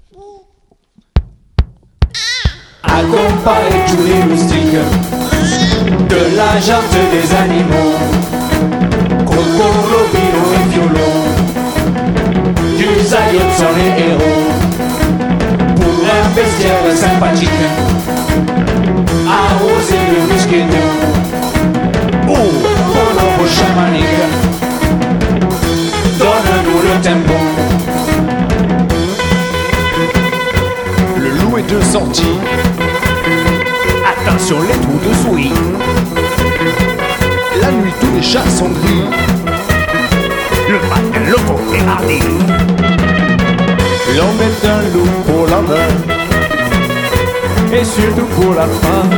Accompagne tous les moustiques de la junte des animaux. Coco, lobino et violon, du zaïote sont les héros. Pour un bestiaire sympathique, arrosé de musqueton. Oh, pour l'ombre chamanique, donne-nous le tempo. Le loup est de sortie. Attention les trous de souris. La nuit tous les chats sont gris. Le matin le coq est hardi. L'homme est un loup pour la main et surtout pour la faim.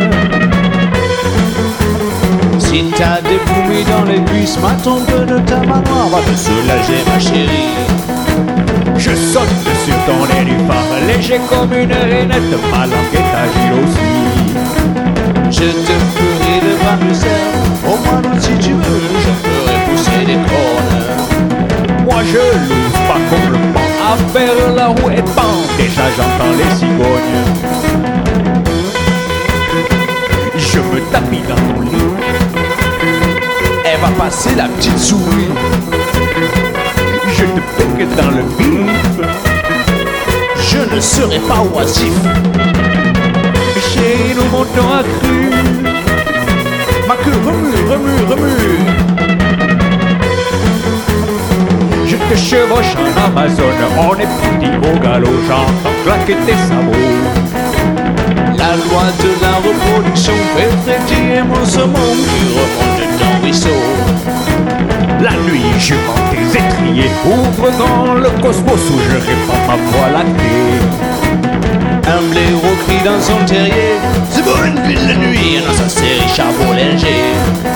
Si t'as des bouillies dans les cuisses, ma tombe de ta manoir va te soulager ma chérie. Je saute sur ton nénuphar, léger comme une rainette, ma langue est agile aussi. Je te ferai de bras de cerf, au moins si tu veux, je ferai pousser des cornes. Moi je l'ose pas comme le pan, à faire la roue et pan, déjà j'entends les cigognes. Je me tapis dans ton lit, Elle va passer la petite souris. je te pique dans le bif. Je ne serai pas oisif. Chérie, nous montons à cru. Ma queue remue, remue, remue. Je te chevauche en Amazone, on est parti au galop, j'entends claquer tes sabots. La loi de la reproduction fait frétiller mon saumon qui remonte dans ruisseau. La nuit, je monte tes étriers, ouvre dans le cosmos où je répands ma voix lactée. Un blaireau crie dans son terrier, c'est beau une ville de nuit dans sa série Charbon-Linger.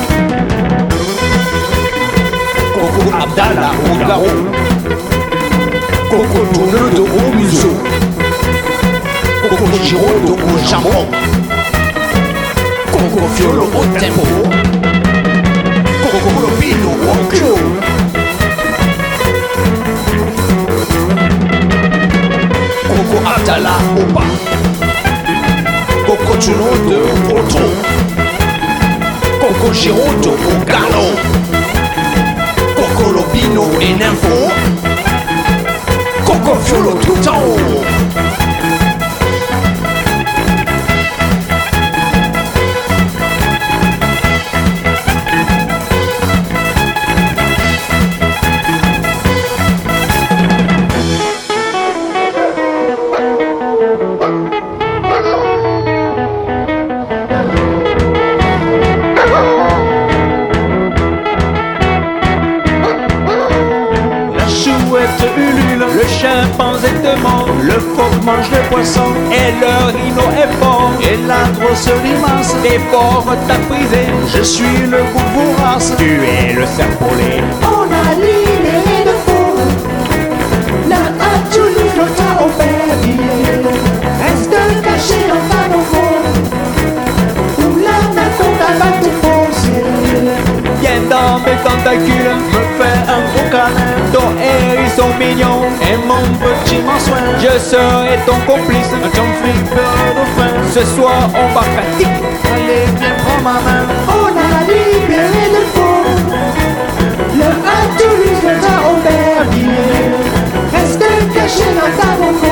Coco Abdallah au garrot. Coco tourne le dos au museau. Coco Giro le dos au jambon. Coco Fiolo au tempo. Coco Lopino au culot. Coco Abdallah au bas. Coco Tuno de Otto. Coco Giroto au galop. Coco Lopino et Nympho. Coco Fiolo tout en haut. Le chimpanzé demande, le phoque mange le poisson, et le rhino est fort, Et la grosse limace dévore ta prisée. Je suis le bourbourasse. Tu es le serpolé. On a libéré le faux. La Toulouse, l'autre à Aubervilliers. Reste caché dans ta fond. Où l'anaconda va te foncer. Viens dans mes tentacules, me fais un gros câlin. Ton hérisson mignon Et mon petit mansoin, je serai ton complice. ton flipper de fin. Ce soir on va pratiquer. Allez, viens prends ma main. On a libéré le faux. Le à Toulouse, l'autre à Aubervilliers. Reste caché dans ta fond.